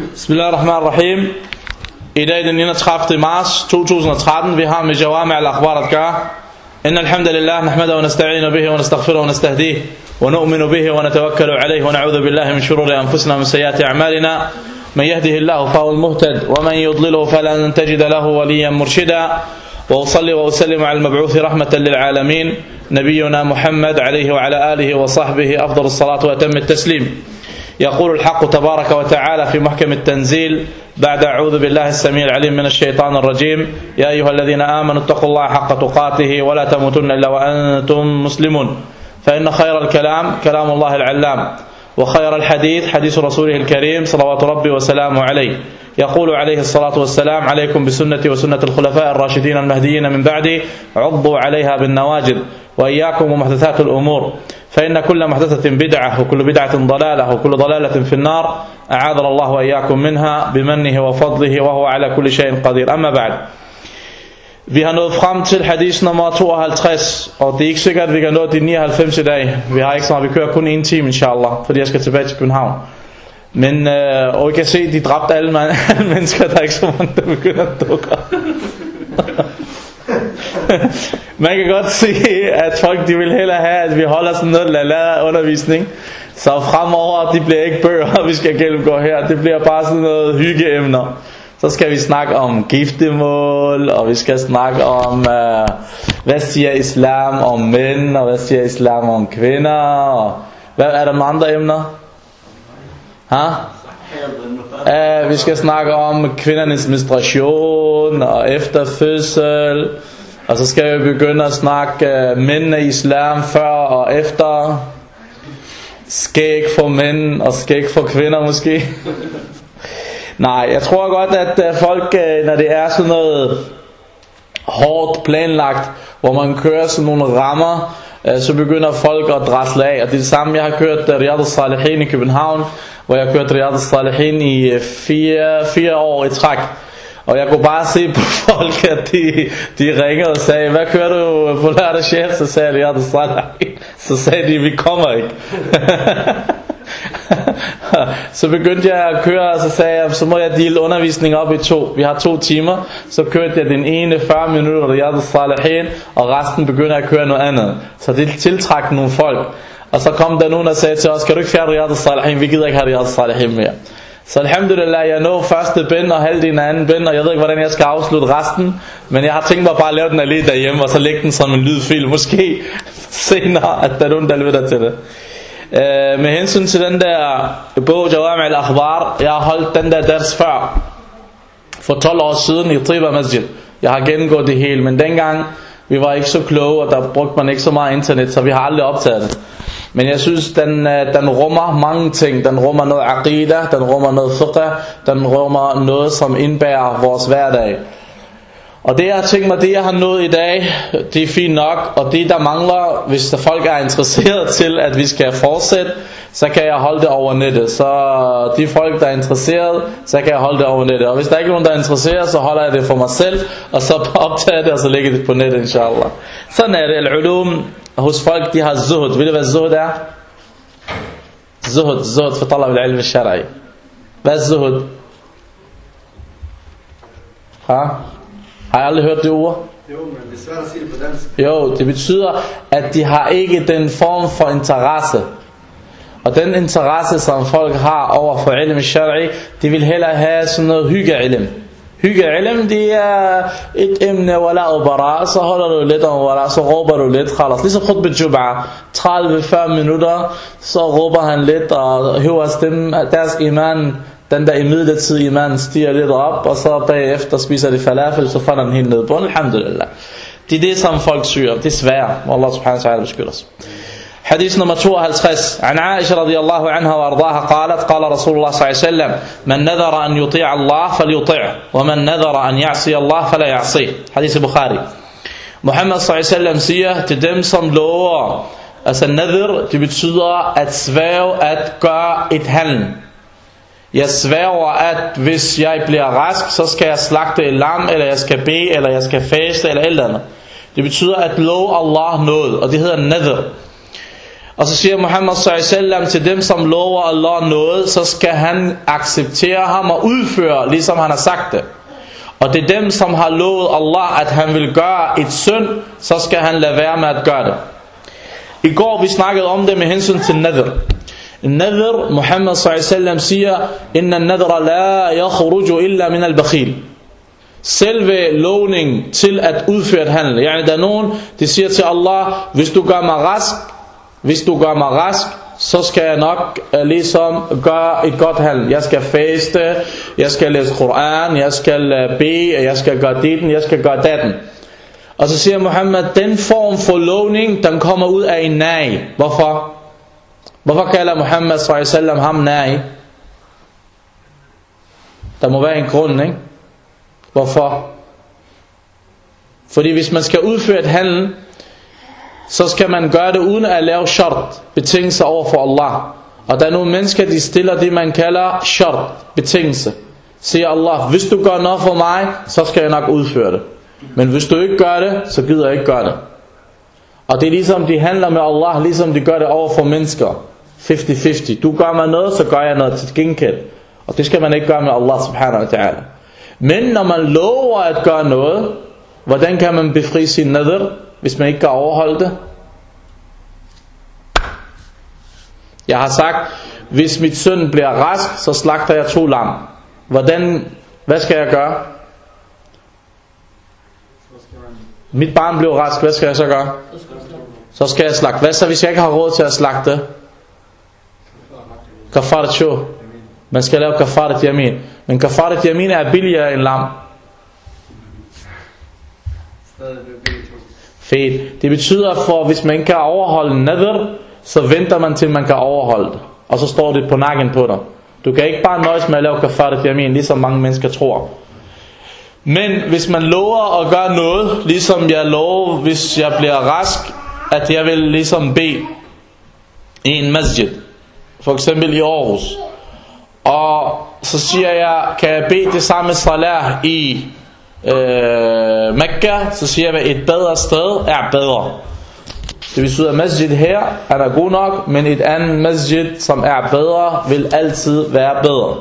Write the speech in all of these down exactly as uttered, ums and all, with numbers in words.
Bismillahirrahmanirrahim. I dag den enogtredivte marts to tusind og tretten. Vi har med Jawami' al-Akhbar at gøre. Inna alhamdulillah nahmadu wa nasta'inu bihi wa nastaghfiruhu wa nastahdih wa nu'minu bihi wa natawakkalu alayhi wa na'udhu billahi min shururi anfusina wa min sayyiati a'malina. Man yahdihillahu fahuwal muhtad wa man yudlilhu falan tajida lahu waliyyan murshida. وأصلي وأسلم على المبعوث رحمة للعالمين نبينا محمد عليه وعلى آله وصحبه أفضل الصلاة وأتم التسليم. يقول الحق تبارك وتعالى في محكم التنزيل بعد أعوذ بالله السميع العليم من الشيطان الرجيم يا أيها الذين آمنوا اتقوا الله حق تقاته ولا تموتن إلا وأنتم مسلمون فإن خير الكلام كلام الله العلام وخير الحديث حديث رسوله الكريم صلوات ربي وسلامه عليه. يقول عليه الصلاة والسلام عليكم بسنتي وسنة الخلفاء الراشدين المهديين من بعدي عضوا عليها بالنواجذ وإياكم ومحدثات الأمور فإن كل محدثة بدعة وكل بدعة ضلالة وكل ضلالة في النار أعاذنا الله وإياكم منها بمنه وفضله وهو على كل شيء قدير. أما بعد. Vi har nået frem til hadith nummer tooghalvtreds, og det er ikke sikkert at vi kan nå de nioghalvfems i dag. Vi har ikke snart, vi kører kun en time inshallah, fordi jeg skal tilbage til København. Men øh, og I kan se, de dræbte alle, man, alle mennesker, der er ikke så mange, der begynder at dukke. Man kan godt se, at folk de vil hellere have, at vi holder sådan noget lala undervisning. Så fremover, det bliver ikke bøger, vi skal gennemgå her. Det bliver bare sådan noget hyggeemner. Så skal vi snakke om giftemål, og vi skal snakke om, øh, hvad siger islam om mænd, og hvad siger islam om kvinder, og hvad er der nogle andre emner? Ha? Uh, vi skal snakke om kvindernes menstruation og efterfødsel, og så skal vi begynde at snakke uh, mændene i islam før og efter, skæg for mænd og skæg for kvinder måske. Nej, jeg tror godt at uh, folk, uh, når det er sådan noget hårdt planlagt, hvor man kører sådan nogle rammer, så begynder folk at drasle af. Og det er det samme, jeg har kørt Riyadh al-Salihin i København, hvor jeg har kørt Riyadh al-Salihin i fire, fire år i træk. Og jeg kunne bare se på folk, at de, de ringede og sagde, hvad kører du på lørdag, chef? Så sagde jeg Riyadh al-Salihin. Så sagde de, vi kommer ikke. Så begyndte jeg at køre, og så sagde jeg, så må jeg dele undervisning op i to. Vi har to timer. Så kørte jeg den ene fyrre minutter Riyadh al-Salihin, og resten begyndte at køre noget andet. Så det tiltrak nogle folk. Og så kom der nogen og sagde til os, kan du ikke fjerne Riyadh al-Salihin? Vi gider ikke have Riyadh al-Salihin mere. Så alhamdulillah, jeg nåede første bind og halvdelen af anden bind, og jeg ved ikke hvordan jeg skal afslutte resten. Men jeg har tænkt mig bare at lave den alene derhjemme, og så lægge den som en lydfil. Måske senere, at der er nogen der lytter til det. Uh, med hensyn til den der bog Jawami' al-Akhbar, jeg har holdt den der ders før for tolv år siden i Tiba Masjid. Jeg har gennemgået det hele, men dengang vi var ikke så kloge, og der brugte man ikke så meget internet, så vi har aldrig optaget det. Men jeg synes den, den rummer mange ting. Den rummer noget aqida, den rummer noget fiqh, den rummer noget som indbærer vores hverdag. Og det jeg har tænkt mig, det jeg har nået i dag, det er fint nok. Og det der mangler, hvis der folk er interesseret til at vi skal fortsætte, så kan jeg holde det over nettet. Så de folk der er interesseret, så kan jeg holde det over nettet. Og hvis der ikke er nogen der er interesseret, så holder jeg det for mig selv, og så optager det og så lægger det på nettet inshallah. Sådan er det. Al-ulum hos folk, de har zuhud. Ved du hvad zuhud er? Zuhud, zuhud for talab al-ilm al-shar'i. Hvad er zuhud? Ha? Har jeg aldrig hørt det ord? Jo, men det er svært at sige det på dansk. Jo, det betyder, at de har ikke den form for interesse. Og den interesse, som folk har over for ilm al-shar'i, de vil hellere have sådan noget hygge-ilm. Hygge-ilm, det er et emne, wala og bara, så holder du lidt om wala, så råber du lidt, khalas. Ligesom khutbah al-jum'ah, tredive til fyrre minutter, så råber han lidt og hører stemme, deres iman, den der imidlertid iman stiger lidt op, og så bagefter spiser de falafel, så falder den helt ned på. Alhamdulillah. Det er det som folk syger, desværre. Allah subhanahu wa ta'ala beskytter os. حديث نمبر tooghalvtreds عن عائشة رضي الله عنها وأرضاها قالت قال رسول الله صلى الله عليه وسلم من نذر أن يطيع الله فليطيعه ومن نذر أن يعصي الله فلا يعصيه. حديث البخاري. Muhammad صلى الله عليه وسلم siger til dem som lover, altså nadhr, det betyder at svære at gøre et handel. Jeg sværger at hvis jeg bliver rask, så skal jeg slagte et lam, eller jeg skal bede, eller jeg skal faste, eller et eller andet. Det betyder at love Allah noget, og det hedder nadhr. Og så siger Muhammad sallallahu alaihi wasallam til dem, som lover Allah noget, så skal han acceptere ham og udføre, ligesom han har sagt det. Og det er dem, som har lovet Allah, at han vil gøre et synd, så skal han lade være med at gøre det. I går vi snakkede om det med hensyn til nadr. Nadr, Muhammad sallallahu alaihi wasallam siger, inna nadra la yakhruju illa min al-bakhil. Selve lovning til at udføre et handel. Yani der er nogen, de siger til Allah, hvis du gør mig rask, hvis du gør mig rask, så skal jeg nok uh, ligesom gøre et godt handel. Jeg skal faste, jeg skal læse Koran, jeg skal uh, bede, jeg skal gøre ditten, jeg skal gøre datten. Og så siger Muhammad, den form for lovning, den kommer ud af en nej. Hvorfor? Hvorfor kalder Muhammad sallallahu alaihi wasallam ham nej? Der må være en grund, ikke? Hvorfor? Fordi hvis man skal udføre et handel, så skal man gøre det uden at lave shart, betingelser over for Allah. Og der er nogle mennesker, de stiller det man kalder shart, betingelse. Siger Allah, hvis du gør noget for mig, så skal jeg nok udføre det. Men hvis du ikke gør det, så gider jeg ikke gøre det. Og det er ligesom de handler med Allah, ligesom de gør det over for mennesker. halvtreds halvtreds. Du gør mig noget, så gør jeg noget til gengæld. Og det skal man ikke gøre med Allah subhanahu wa ta'ala. Men når man lover at gøre noget, hvordan kan man befri sin nadr, hvis man ikke kan overholde det? Jeg har sagt, hvis mit søn bliver rask, så slagter jeg to lam. Hvordan, hvad skal jeg gøre? Mit barn bliver rask, hvad skal jeg så gøre? Så skal jeg slagte. Hvad så hvis jeg ikke har råd til at slagte? Kafarat shur. Man skal lave kafarat yamin. Men kafarat yamin er billigere end lam. Fedt. Det betyder, for hvis man ikke kan overholde nadr, så venter man til man kan overholde det. Og så står det på nakken på dig. Du kan ikke bare nøjes med at lave kafarat yamin, ligesom mange mennesker tror. Men hvis man lover at gøre noget, ligesom jeg lover, hvis jeg bliver rask, at jeg vil ligesom bede i en masjid, for eksempel i Aarhus, og så siger jeg, kan jeg bede det samme salat i øh, Mekka, så siger jeg, at et bedre sted er bedre. Det betyder, at masjid her er god nok, men et andet masjid, som er bedre, vil altid være bedre.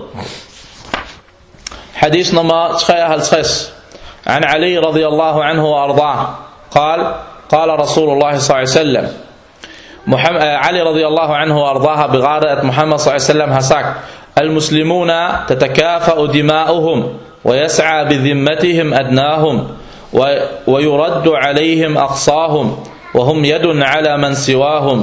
حديث نمبر treoghalvtreds عن علي رضي الله عنه وأرضاه قال قال رسول الله صلى الله عليه وسلم محمد علي رضي الله عنه وأرضاه بغارة محمد صلى الله عليه وسلم har sagt المسلمون تتكافأ دماؤهم ويسعى بذمتهم أدناهم ويرد عليهم أقصاهم وهم يد على من سواهم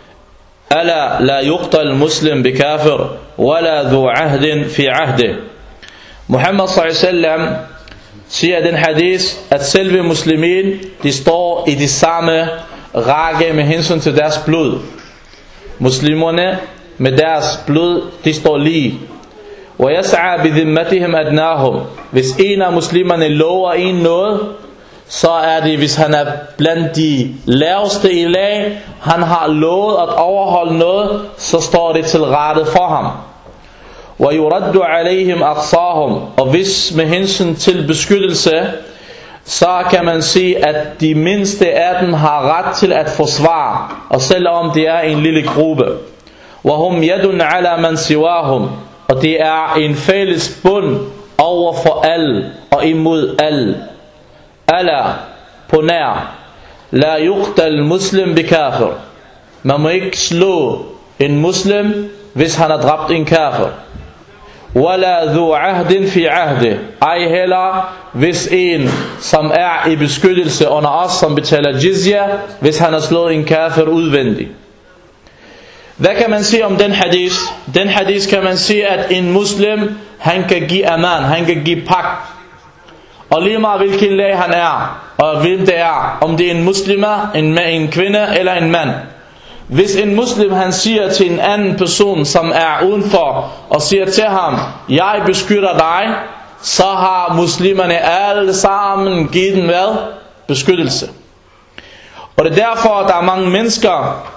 ألا لا يقتل مسلم بكافر ولا ذو عهد في عهده. Muhammad sallallahu alaihi wasallam siger den hadith, at selve muslimin, de står i de samme række med hensyn til deres blod. Muslimerne med deres blod, de står lige. وَيَسْعَى بِذِمَّتِهِمْ أَدْنَاهُمْ. Hvis en af muslimerne lover en noget, så er det, hvis han er blandt de laveste i lag, han har lovet at overholde noget, så står det til rette for ham. وَيُرَدُّ عَلَيْهِمْ أَقْصَاهُمْ. Og hvis med hensyn til beskyttelse, så kan man sige, at de mindste af dem har ret til at forsvare, og selvom det er en lille gruppe. وَهُمْ يَدٌ عَلَى مَنْ سِوَاهُمْ. Og det er en fælles bund over for alle og imod alle. Alla, på nær. La yuqtal muslim bikafir. Man må ikke slå en muslim, hvis han har dræbt en kafir. Wala dhu ahdin fi ahdi. Ej heller hvis en som er i beskyttelse under os, som betaler jizya, hvis han har slået en kafir udvendig. Hvad kan man sige om den hadith? Den hadith kan man sige, at en muslim, han kan give aman, han kan give pagt. Og lige meget hvilken lag han er, og hvem det er, om det er en muslimer, en, en kvinde eller en mand. Hvis en muslim han siger til en anden person, som er udenfor, og siger til ham, jeg beskytter dig, så har muslimerne alle sammen givet den hvad? Beskyttelse. Og det er derfor, der er mange mennesker,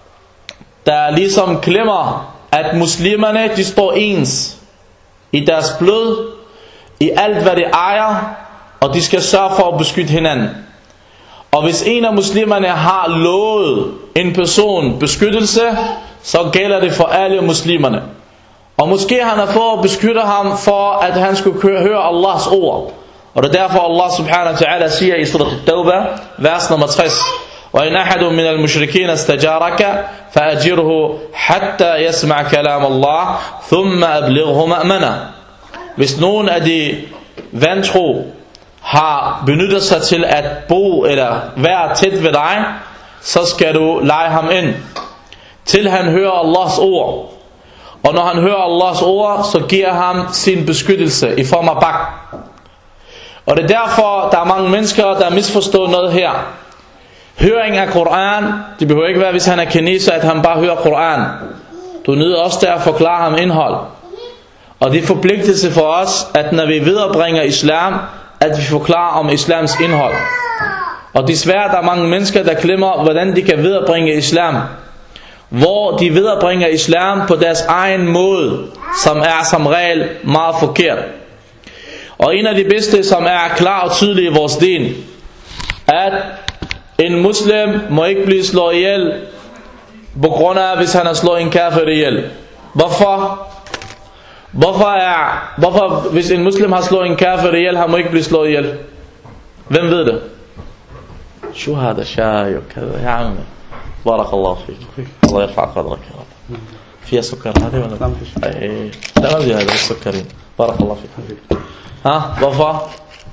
der ligesom glemmer, at muslimerne, de står ens i deres blod, i alt hvad de ejer, og de skal sørge for at beskytte hinanden. Og hvis en af muslimerne har lovet en person beskyttelse, så gælder det for alle muslimerne. Og måske han har fået beskytte ham for, at han skulle høre Allahs ord. Og det er derfor Allah subhanahu wa ta'ala siger i surat al-Tawbah, vers nummer tres: وَإِنْ أَحَدٌ مِنَ الْمُشْرِكِينَ اسْتَجَارَكَ فَأَجِرْهُ حَتَّى يَسْمَعْ كَلَامَ اللَّهِ ثُمَّ أَبْلِغْهُ مَأْمَنًا. Hvis nogen af de vantro har benyttet sig til at bo eller være tæt ved dig, så skal du lege ham ind, til han hører Allahs ord. Og når han hører Allahs ord, så giver ham sin beskyttelse i form af bak. Og det er derfor, der er mange mennesker, der misforstår noget her. Høring af Koran, det behøver ikke være, hvis han er kineser, at han bare hører Koran. Du er nødt også der at forklare ham indhold. Og det er forpligtelse for os, at når vi viderebringer islam, at vi forklarer om islams indhold. Og desværre, der er mange mennesker, der glemmer, hvordan de kan viderebringe islam. Hvor de viderebringer islam på deres egen måde, som er som regel meget forkert. Og en af de bedste, som er klar og tydelig i vores din, at en muslim må ikke blive slået ihjel på grund af, hvis han har slået en kafir ihjel. Hvorfor? Hvorfor er, hvorfor hvis en muslim har slået en kafir ihjel, han må ikke blive slået ihjel? Hvem ved det? شو هذا شاي وكذا يا عمي بارك الله فيك الله يرفع قدرك يا رب. فيها سكر هذه ولا اي لا ما هذا السكرين بارك الله فيك. ها hvorfor?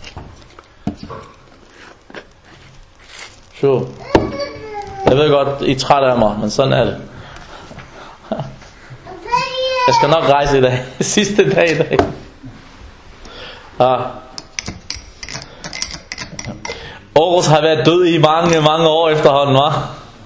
شو jeg ved godt I er trætte af mig, men sådan er det. Jeg skal nok rejse i dag. Sidste dag i dag. Ah. Aarhus har været død i mange, mange år efterhånden, hva'?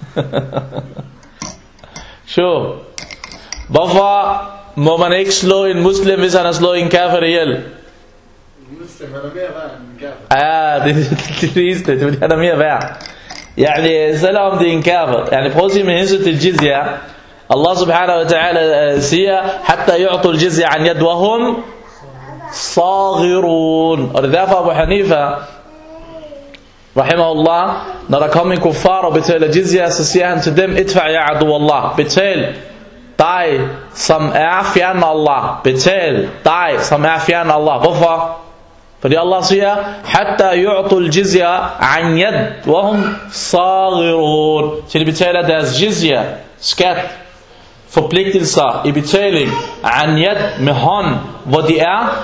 Så, hvorfor må man ikke slå en muslim, hvis han har slået en kafir ihjel? Muslim, han er mere værd end en kafir. Ja, det er det eneste, det er han er mere værd. Yani, selvom det er en kafir. Yani, prøv at sige med hensyn til jizya. Allah subhanahu wa ta'ala siger, hatta yu'tul jizya an yad wa hum saghirun. Og det er derfor Abu Hanifa rahimahullah, når der kommer en kuffar og betaler jizya, så siger han til dem, idfa' ya adu Allah, betal dig som er fjern af Allah, betal dig som er fjern af Allah. Hvorfor? Fordi Allah siger, hatta yu'tul jizya an yad wa hum saghirun, så de betaler deres jizya, skat, forpligtelser i betaling, an yad, med hånd, hvor de er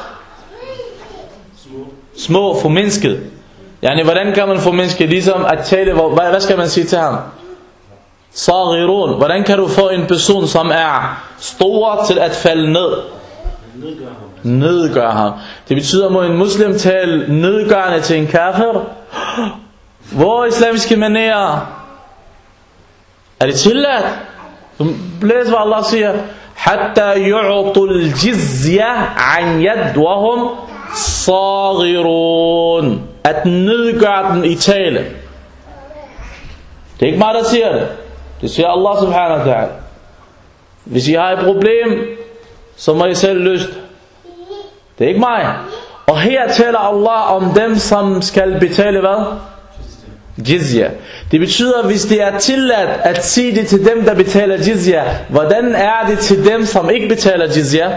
små, formindsket. Yani, hvordan kan man formindske, ligesom at tale, hvad, hvad skal man sige til ham? Saghirun. Hvordan kan du få en person, som er stor, til at falde ned? Nedgør ham. Nedgør ham. Det betyder, må en muslim tale nedgørende til en kafir? Hvor er islamiske manerer? Er det tilladt? Læs hvad Allah siger. Hatta yu'tul jizya an yad wa hum saghirun. At nedgøre den i tale. Det er ikke mig, der siger det. Det siger Allah subhanahu wa ta'ala. Hvis I har et problem, så må I selv løse det. Det er ikke mig. Og her taler Allah om dem, som skal betale hvad? Jizya. Det betyder, hvis det er tilladt at sige det til dem, der betaler jizya, hvordan er det til dem, som ikke betaler jizya?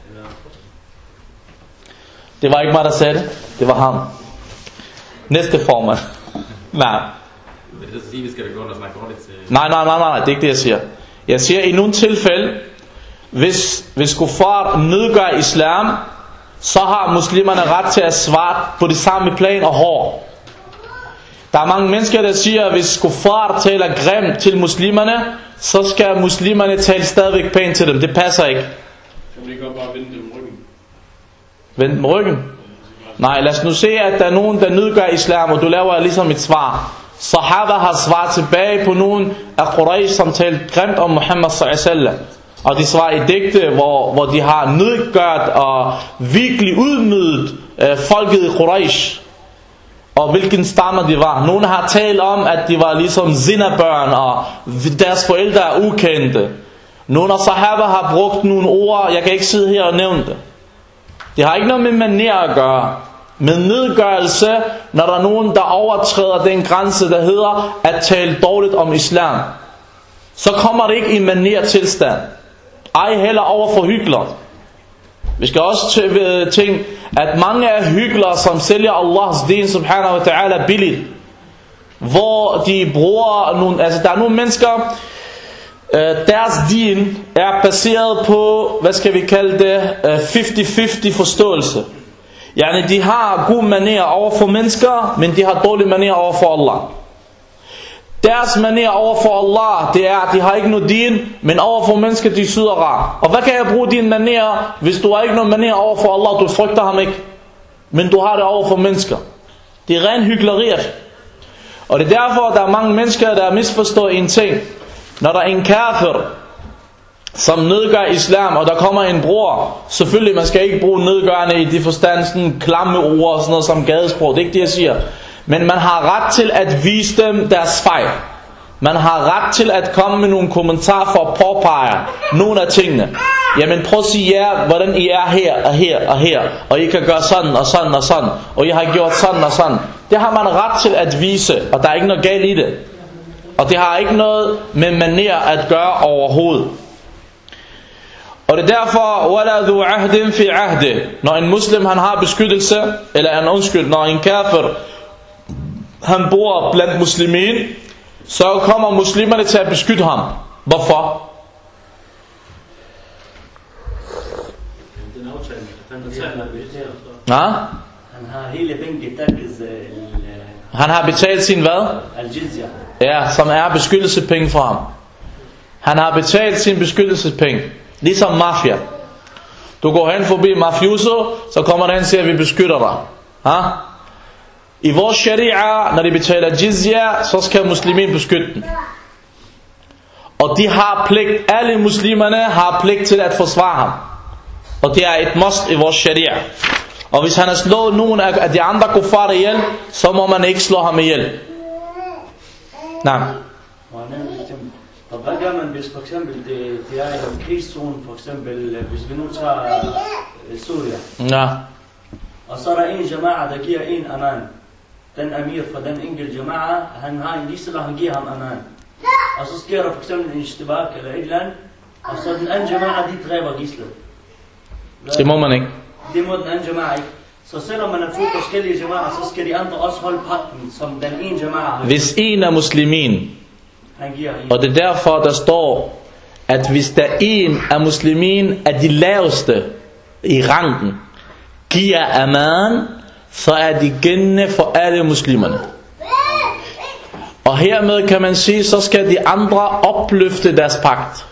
Det var ikke mig, der sagde det. Det var ham. Næste formand. Nej. Vil det så sige, vi skal da gå og snakke ordentligt til... Nej, nej, nej, nej, det er ikke det, jeg siger. Jeg siger, i nogle tilfælde, hvis, hvis kuffar nedgør islam, så har muslimerne ret til at svare på det samme plan og hård. Der er mange mennesker, der siger, at hvis kuffar taler grimt til muslimerne, så skal muslimerne tale stadigvæk pænt til dem. Det passer ikke. Kan man ikke godt bare vende dem ryggen? Vend dem ryggen? Nej, lad os nu se, at der er nogen, der nedgør islam, og du laver ligesom et svar. Sahaba har svaret tilbage på nogen af Quraysh, som talte grimt om Muhammad sallallahu alaihi wasallam. Og de svarer i digte, hvor, hvor de har nedgørt og virkelig udmydet øh, folket i Quraysh. Og hvilken stammer de var. Nogle har talt om, at de var ligesom zinabørn, og deres forældre er ukendte. Nogle af sahaba har brugt nogle ord, jeg kan ikke sidde her og nævne det. Det har ikke noget med manér at gøre. Med nedgørelse, når der er nogen, der overtræder den grænse, der hedder at tale dårligt om islam. så kommer det ikke i maner tilstand. Ej heller over for hykler. Vi skal også tænke, at mange af hyklere, som sælger Allahs din subhanahu wa ta'ala billigt, hvor de bruger nogle, altså der er nogle mennesker, øh, deres din er baseret på, hvad skal vi kalde det, halvtreds halvtreds forståelse. Yani de har gode manerer over for mennesker, men de har dårlige manerer over for Allah. Deres manerer over for Allah, det er, at de har ikke noget din, men over for mennesker, de syder rar. Og hvad kan jeg bruge dine manerer, hvis du har ikke noget manerer over for Allah, du frygter ham ikke, men du har det over for mennesker. Det er ren hykleriet. Og det er derfor, at der er mange mennesker, der misforstår en ting. Når der er en kafir, som nedgør islam, og der kommer en bror, selvfølgelig man skal ikke bruge nedgørende i de forstand, sådan klamme ord og sådan noget som gadesprog, det er ikke det jeg siger. Men man har ret til at vise dem deres fejl. Man har ret til at komme med nogle kommentarer for at påpege nogle af tingene. Jamen prøv at sige jer, hvordan I er her og her og her, og I kan gøre sådan og sådan og sådan, og I har gjort sådan og sådan. Det har man ret til at vise, og der er ikke noget galt i det. Og det har ikke noget med maner at gøre overhovedet. Og det er derfor, wala dhu ahdin fi ahdi. Når en muslim han har beskyttelse, eller en undskyld, når en kafir han bor blandt muslimin, så kommer muslimerne til at beskytte ham. Hvorfor? Ja? Han har hele penge betalt. Han har betalt sin hvad? Al-Jizya. Ja, som er beskyttelsespenge for ham. Han har betalt sin beskyttelsespenge. Ligesom mafia. Du går hen forbi mafioso, så kommer der hen og siger, at vi beskytter dig. Ha? I vores sharia, når de betaler jizya, så skal muslimin beskytte den. Og de har pligt, alle muslimerne har pligt til at forsvare ham. Og det er et must i vores sharia. Og hvis han har slået nogen af de andre kuffar ihjel, så må man ikke slå ham ihjel. Nej. Og hvad gør man, hvis for eksempel det, det er en krigszone, for eksempel hvis vi nu tager uh, Syria. Ja. Og så er der en jama'a, der giver en aman. Den amir for den enkelte jama'a, han har en gidsel, og han giver ham aman. Og så sker der for eksempel en istibak eller et eller andet, og så den anden jama'a, de dræber gidslet. Det må man ikke. Det må den anden jama'a ikke. Så selvom man er to forskellige jama'a, så skal de andre også holde pagten, som den ene jama'a har. Hvis en er muslimin, og det er derfor der står, at hvis der en af muslimin er de laveste i rangen, giver aman, så er de gældende for alle muslimerne. Og hermed kan man sige, så skal de andre opløfte deres pagt.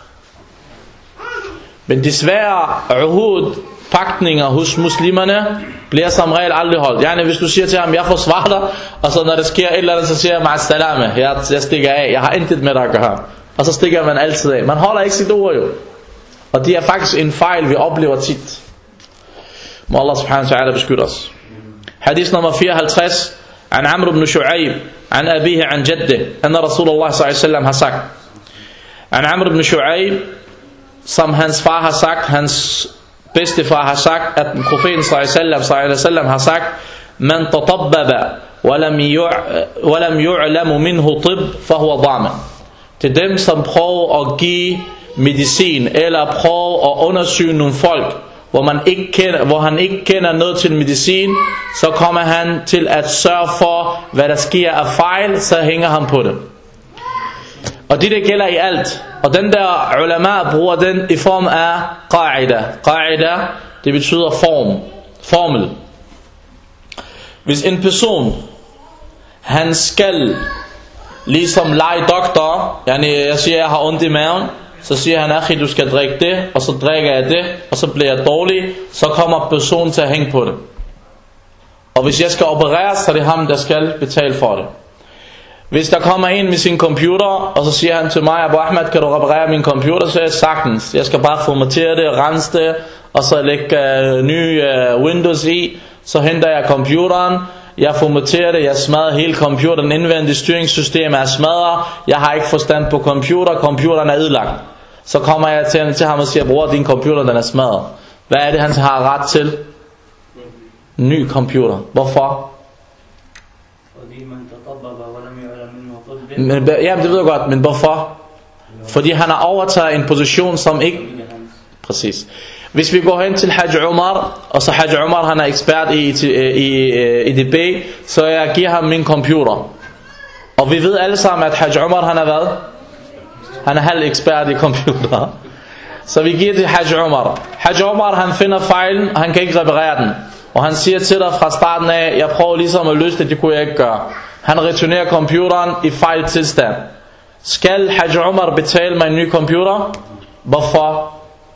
Men desværre uhud, pagtninger hos muslimerne bliver som regel aldrig holdt. Yani hvis du siger til ham, jeg forsvarer dig, og så når der sker et eller andet, så siger jeg, ma'as-salame, jeg, jeg stikker af, jeg har intet med dig at gøre. Og så stikker man altid af. Man holder ikke sit ord jo. Og det er faktisk en fejl, vi oplever tit. Må Allah subhanahu wa ta'ala beskytte os. Hadith nummer fireoghalvtreds, an Amr ibn Shu'ayb, an abihi an jaddi, anna Rasulullah sallallahu alaihi wasallam har sagt. An Amr ibn Shu'ayb, som hans far har sagt, hans bedstefar har sagt, at profeten sallallahu alaihi wasallam har sagt, man tatabbaba wa lam yu'lamu minhu tib fa huwa dhamin. Til dem som prøver at give medicin eller prøver at undersøge nogle folk, hvor man ikke kender, hvor han ikke kender noget til medicin, så kommer han til at sørge for, hvad der sker af fejl, så hænger han på det. Og det der gælder i alt. Og den der ulama bruger den i form af qa'ida. Qa'ida, det betyder form, formel. Hvis en person, han skal ligesom lege doktor, yani jeg siger, jeg har ondt i maven, så siger han, akhi, du skal drikke det, og så drikker jeg det, og så bliver jeg dårlig, så kommer personen til at hænge på det. Og hvis jeg skal opereres, så er det ham, der skal betale for det. Hvis der kommer en med sin computer, og så siger han til mig, Abu Ahmed, kan du reparere min computer? Så er jeg sagtens. Jeg skal bare formatere det, rense det, og så lægge uh, nye uh, Windows i. Så henter jeg computeren, jeg formaterer det, jeg smadrer hele computeren, indvendige styringssystem er smadret, jeg har ikke forstand på computer, computeren er ødelagt. Så kommer jeg til, til ham og siger, bror, din computer den er smadret. Hvad er det, han har ret til? Ny computer. Hvorfor? Men, jamen det ved jeg godt, men hvorfor? Fordi han har overtaget en position, som ikke... Præcis. Hvis vi går hen til Hajj Umar, og så Hajj Umar, han er ekspert i, i, i, i D B, så jeg giver ham min computer. Og vi ved alle sammen, at Hajj Umar, han er hvad? Han er halv ekspert i computer. Så vi giver det til Hajj Umar. Hajj Umar, han finder fejlen, og han kan ikke reparere den. Og han siger til dig fra starten af, jeg prøver ligesom at løse det, det kunne jeg ikke gøre. Han returnerer computeren i fejl tilstand. Skal Hajj Umar betale mig en ny computer? Hvorfor?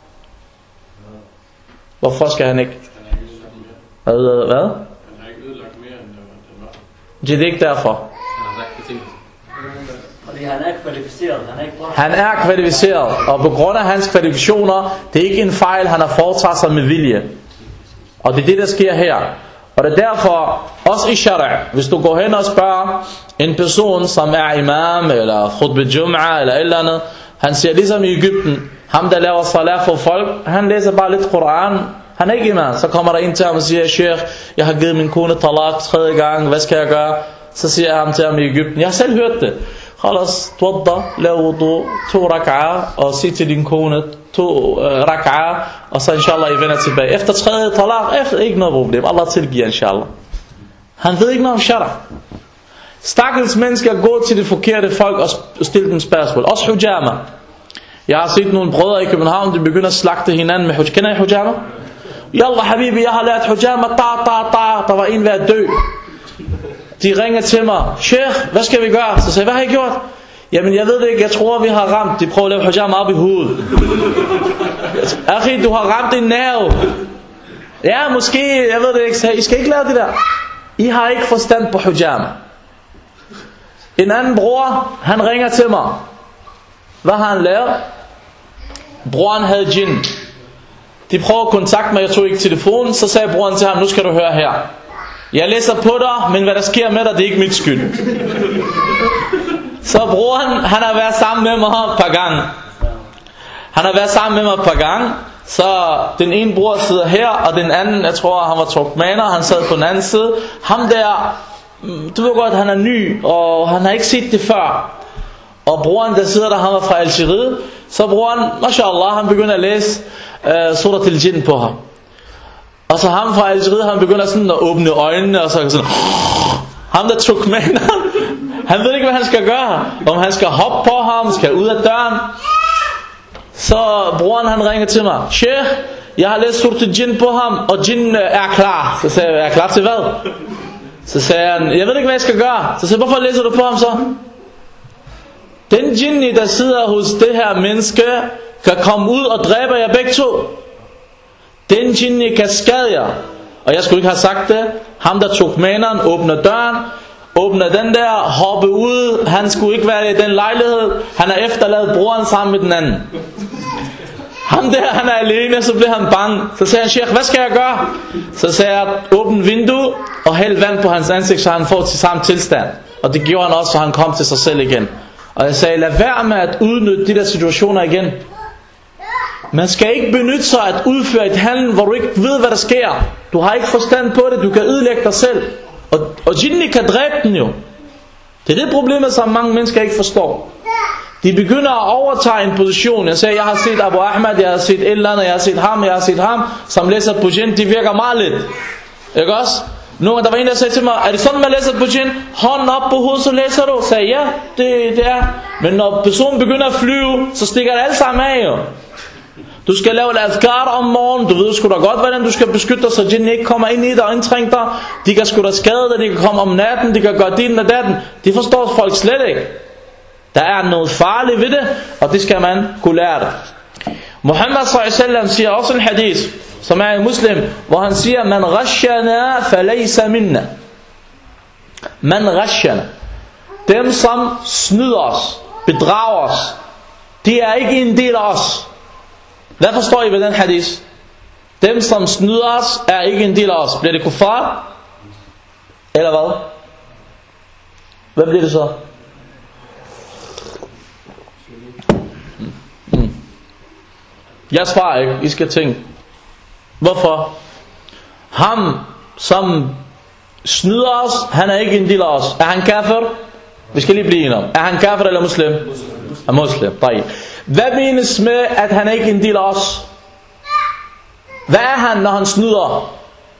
Hvorfor skal han ikke? Hvad? Hvad? Han har ikke ødelagt mere, end det var. Det er ikke derfor. Fordi han er kvalificeret. Han er, ikke bare... han er kvalificeret, og på grund af hans kvalifikationer, det er ikke en fejl, han har foretaget sig med vilje. Og det er det, der sker her. Og det er derfor, også i shara', hvis du går hen og spørger en person, som er imam, eller khutbah jum'a, eller et eller andet, han siger ligesom i Egypten, ham der laver salat for folk, han læser bare lidt Koran, han er ikke imam. Så kommer der en til ham og siger, Sheikh, jeg har givet min kone talaq tredje gang, hvad skal jeg gøre? Så siger jeg ham til ham i Egypten, jeg har selv hørt det. Khalas, twadda, lav wudu, to rak'ah, og sig til din kone, to uh, rak'ah, og så inshallah I vender tilbage. Efter tredje talaq, efter ikke noget problem, Allah tilgiver inshallah. Han ved ikke noget om shara. Stakkels mennesker går til de forkerte folk og stille dem spørgsmål. Også hujama. Jeg har set nogle brødre i København, de begynder at slagte hinanden med hujama. Kender I hujama? Yalla habibi, jeg har lært hujama, ta ta ta. Der var en ved at dø. De ringer til mig, Sheikh, hvad skal vi gøre? Så sagde jeg, hvad har I gjort? Jamen jeg ved det ikke, jeg tror vi har ramt. De prøver at lave hujama op i hovedet. Akhi, du har ramt en nerve. Ja, måske, jeg ved det ikke. I skal ikke lave det der. I har ikke forstand på hujama. En anden bror, han ringer til mig. Hvad har han lavet? Broren havde djinn. De prøver at kontakte mig, jeg tog ikke telefonen. Så sagde broren til ham, nu skal du høre her. Jeg læser på dig, men hvad der sker med dig, det er ikke mit skyld. Så broren, han har været sammen med mig et par gange. Han har været sammen med mig et par gange. Så den ene bror sidder her, og den anden, jeg tror han var turkmaner, han sad på den anden side. Ham der, du ved godt, han er ny, og han har ikke set det før. Og broren der sidder der, han var fra Algeriet. Så broren, mashallah, han begynder at læse uh, Surat al-Jinn på ham. Og så ham fra Algeriet, han begynder sådan at åbne øjnene, og så sådan, ham der turkmaner, han ved ikke hvad han skal gøre. Om han skal hoppe på ham, skal ud af døren. Så broren han ringer til mig, Sheikh, jeg har læst Surat al-Jinn på ham, og Jinn er klar. Så sagde jeg, er klar til hvad? Så sagde han, jeg ved ikke hvad jeg skal gøre. Så sagde jeg, hvorfor læser du på ham så? Den jinni der sidder hos det her menneske, kan komme ud og dræbe jer begge to. Den jinni kan skade jer. Og jeg skulle ikke have sagt det. Ham der tog maneren, åbner døren, åbner den der, hopper ud. Han skulle ikke være i den lejlighed. Han har efterladt broren sammen med den anden. Ham der, han er alene, så bliver han bange. Så sagde han, Sheikh, hvad skal jeg gøre? Så sagde jeg, åbn vindue og hæld vand på hans ansigt, så han får til samme tilstand. Og det gjorde han også, så han kom til sig selv igen. Og jeg sagde, lad være med at udnytte de der situationer igen. Man skal ikke benytte sig at udføre et handel, hvor du ikke ved hvad der sker. Du har ikke forstand på det, du kan ødelægge dig selv. Og, og jinni kan dræbe den jo. Det er det problemet, som mange mennesker ikke forstår. De begynder at overtage en position. Jeg sagde, jeg har set Abu Ahmed, jeg har set et eller andet, jeg har set ham, jeg har set ham, som læser på jinn, de virker meget lidt. Ikke også? Nogle, der var en, der sagde til mig, er det sådan, man læser på jinn? Hånden op på hovedet, så læser du. Jeg sagde, ja, det, det er. Men når personen begynder at flyve, så stikker det alle sammen af jo. Du skal lave et adhkar om morgenen. Du ved sgu da godt, hvordan du skal beskytte dig, så jinn ikke kommer ind i dig og indtrænger dig. De kan sgu da skade dig, de kan komme om natten, de kan gøre din og datten. Det forstår folk slet ikke. Der er noget farligt ved det, og det skal man kunne lære det. Muhammad sallallahu alaihi wasallam siger også en hadith, som er en muslim, hvor han siger, man ghashana falaysa minna. Man ghashana. Dem som snyder os, bedrager os, de er ikke en del af os. Hvad forstår I ved den hadith? Dem som snyder os, er ikke en del af os. Bliver det kuffar? Eller hvad? Hvad bliver det så? Jeg svarer ikke, I skal tænke. Hvorfor? Ham som snyder os, han er ikke en del af os. Er han kafir? Vi skal lige blive enige om. Er han kafir eller muslim? Er muslim. Hvad menes med, at han ikke er en del af os? Hvad er han, når han snyder?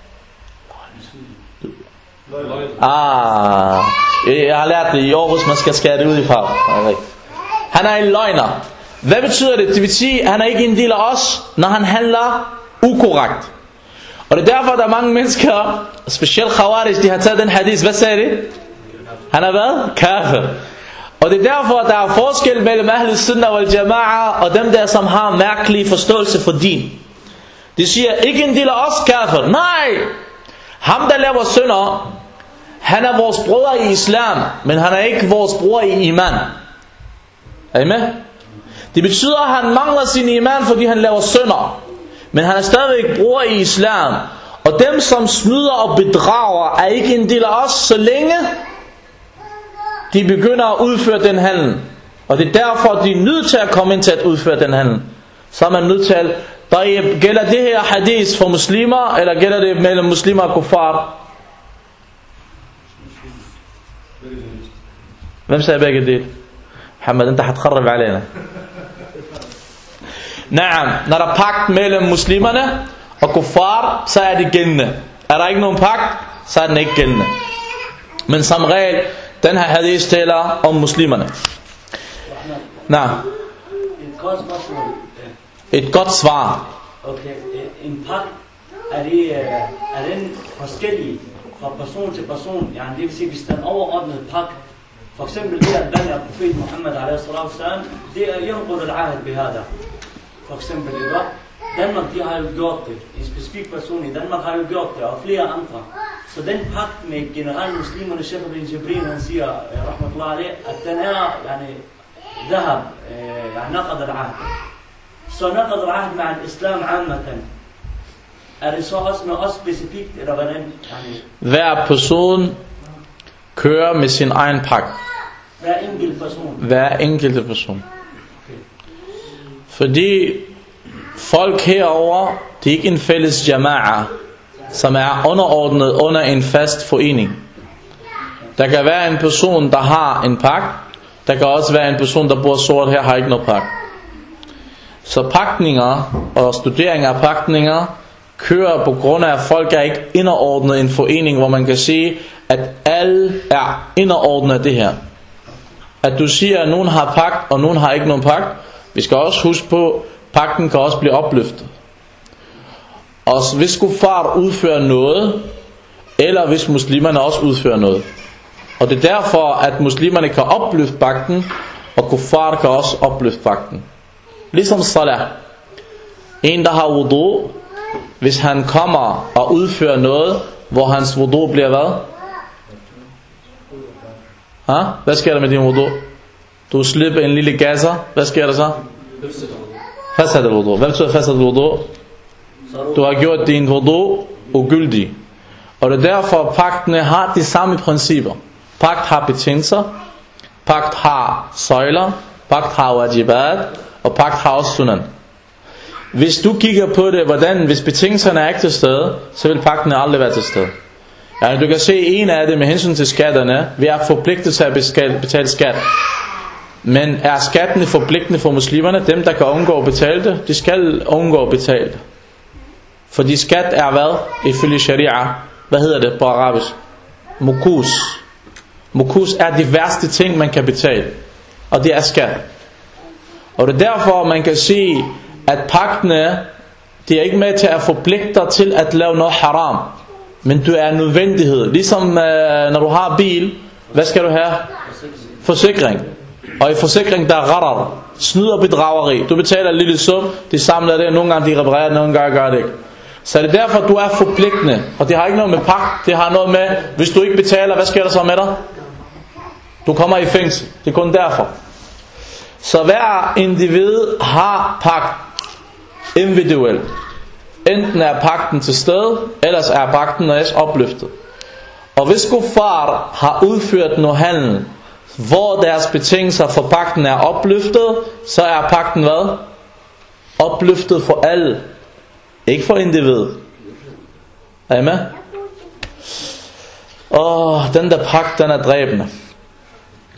Ah, jeg har lært det i Aarhus, man skal skære det ud i farve. Han er en løgner. Hvad betyder det? Det vil sige, at han er ikke en del af os, når han handler ukorrekt. Og det er derfor, der er mange mennesker, specielt Khawarij, de har taget den hadith. Hvad sagde de? Han er hvad? Kafir. Og det er derfor, der er forskel mellem Ahl Sunnah wal Jama'a og dem der, som har mærkelig forståelse for din. De siger, ikke en del af os kafir. Nej! Ham, der laver synder, han er vores bror i islam, men han er ikke vores bror i iman. Er I med? Det betyder, at han mangler sin iman, fordi han laver synder. Men han er stadigvæk bror i islam. Og dem, som snyder og bedrager, er ikke en del af os, så længe de begynder at udføre den handel. Og det er derfor, de er nødt til at komme ind til at udføre den handel. Så er man nødt til at, der gælder det her hadith for muslimer, eller gælder det mellem muslimer og kuffar? Hvem sagde begge det? Muhammad, انت هتخرب علينا. Naam, når der er pagt mellem muslimerne og kuffar, så er det gældende. Er der ikke nogen pagt, så er den ikke gældende. Men som regel, den her hadith taler om muslimerne. Naam. Et godt spørgsmål. Et godt svar. Okay, en pagt, er det, er den forskellig fra person til person? Ja, det vil sige, hvis den overordnede pagt, for eksempel det at bande af profet Muhammad alaihi sallam, det er yanqud al-ahd bihada. For eksempel i dag, Danmark, de har jo gjort det. En specifik person i Danmark har jo gjort det, og flere andre. Så den pagt med generelt muslimerne, Sheikh bin Jibril, han siger, rahmatullah alaih, at den er, yani, dhahab, yani, naqad al-ahd. Så naqad al-ahd med al-islam ammatan. Er det så også med os specifikt, eller hvordan? Yani, hver person kører med sin egen pagt. hver enkelt person. Hver enkelte person. Fordi folk herover, det er ikke en fælles jama'a, som er underordnet under en fast forening. Der kan være en person, der har en pagt. Der kan også være en person, der bor sort her, har ikke noget pagt. Så pagtninger og studering af pagtninger kører på grund af, at folk er ikke underordnet en forening, hvor man kan sige, at alle er underordnet det her. At du siger, at nogen har pagt, og nogen har ikke nogen pagt. Vi skal også huske på, at pagten kan også blive opløftet. Og hvis kuffar udfører noget, eller hvis muslimerne også udfører noget. Og det er derfor, at muslimerne kan opløfte pagten, og kuffar kan også opløfte pagten. Ligesom salah. En, der har wudu, hvis han kommer og udfører noget, hvor hans wudu bliver hvad? Ha? Hvad sker der med din wudu? Du slipper en lille gasser. Hvad sker der så? Fasad al-wudu. Hvad betyder fasad al-wudu? Du har gjort din wudu ugyldig. Og det er derfor, pagtene har de samme principper. Pagt har betingelser, pagt har søjler, pagt har wajibat, og pagt har også sunan. Hvis du kigger på det, hvordan, hvis betingelserne er ikke til stede, så vil pagten aldrig være til stede. Ja, du kan se en af det med hensyn til skatterne. Vi er forpligtet til at betale skat. Men er skatten forpligtende for muslimerne? Dem, der kan undgå at betale det, de skal undgå at betale det. Fordi skat er hvad? Ifølge sharia. Hvad hedder det på arabisk? Mukus. Mukus er de værste ting, man kan betale. Og det er skat. Og det er derfor, man kan sige, at pagtene, de er ikke med til at forpligte dig til at lave noget haram. Men du er en nødvendighed. Ligesom øh, når du har bil, hvad skal du have? Forsikring. Og i forsikring der er gharar, snyd og bedrageri. Du betaler en lille sum, de samler det, nogle gange de reparerer det, nogle gange gør det ikke. Så det er derfor du er forpligtende. Og det har ikke noget med pagt, det har noget med, hvis du ikke betaler, hvad sker der så med dig? Du kommer i fængsel. Det er kun derfor. Så hver individ har pagt individuelt. Enten er pagten til stede, ellers er pagten også opløftet. Og hvis kuffar har udført noget handel, hvor deres betingelser for pagten er opløftet, så er pagten hvad? Opløftet for alle. Ikke for individ. Er I med? Åh, den der pagt, den er dræbende.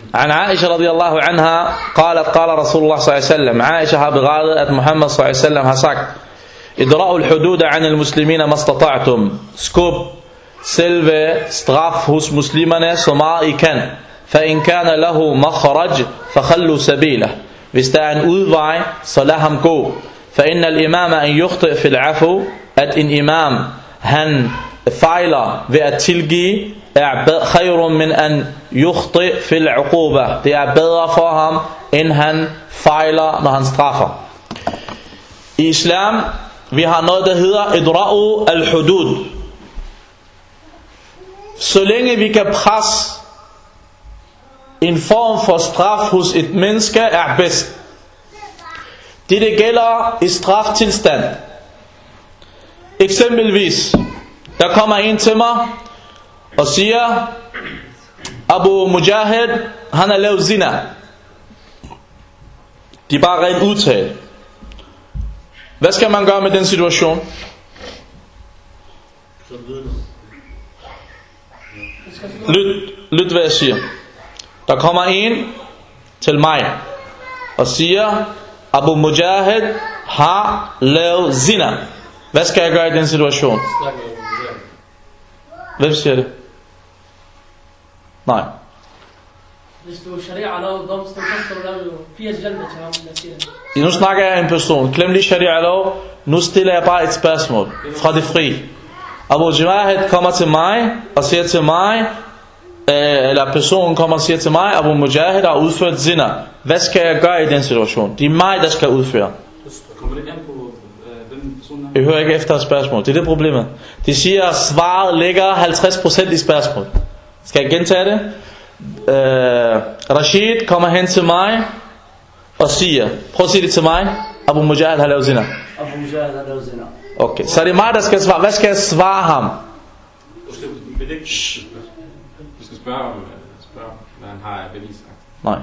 عن عائشة رضي الله عنها قالت قال رسول الله صلى الله عليه وسلم عائشة har berettet at Muhammad صلى الله عليه وسلم har sagt idra'u al-hudud 'an al-muslimina mastata'tum skub selve straf hos muslimerne så meget I kan fa in kana lahu makhraj fakhallu sabilah hvis der er en udvej så lad ham gå fa inna al-imama an yukhti fi al-'afu at en imam han fejler ved at tilgive er khayrun min an yukhti fi al-'uquba det er bedre for ham end han fejler når han straffer. I islam vi har noget der hedder idra'u al-hudud. Så længe vi kan presse en form for straf hos et menneske er bedst. Det det gælder i straftilstand. Eksempelvis der kommer en til mig og siger Abu Mujahid han har lavet zina. De er bare rent udtalt. Hvad skal man gøre med den situation? Lyt, lyt hvad jeg siger. Der kommer en til mig og siger Abu Mujahid har lavet zina. Hvad skal jeg gøre i den situation? Hvem siger det? Nej. Hvis du sharia-lov, domstol, så skal du lave firs jalda til ham, der siger det. Nu snakker jeg en person. Glem lige sharia-lov. Nu stiller jeg bare et spørgsmål fra det fri. Abu Mujahid kommer til mig og siger til mig, eller personen kommer og siger til mig, Abu Mujahid har udført zina. Hvad skal jeg gøre i den situation? Det er mig, der skal udføre. Jeg hører ikke efter spørgsmål. Det er det problemet. De siger, at svaret ligger halvtreds procent i spørgsmål. Skal jeg gentage det? Uh, Rashid kommer hen til mig og siger, prøv at sige det til mig, Abu Mujahid har lavet zina. Abu Mujahid har lavet zina. Okay, så det er mig, der skal svare. Hvad skal jeg svare ham? Du skal, du skal spørge, spørge, hvad han har bevis sagt. Nej.